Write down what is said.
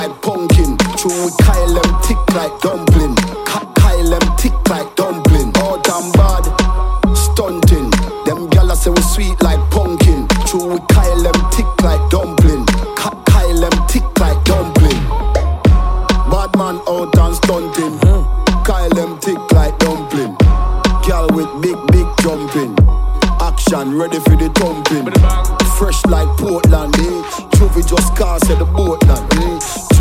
like pumpkin. True with Kyle them tick like dumpling. Kyle them tick like dumpling. All damn bad, stunting. Them gyal say we sweet like pumpkin. True with Kyle them tick like dumpling. Kyle them tick like dumpling. Bad man out and stunting. Kyle them tick like dumpling. Gyal with big jumping. Action ready for the thumping. Fresh like Portland, eh? Trophy just cast at the boat land, eh?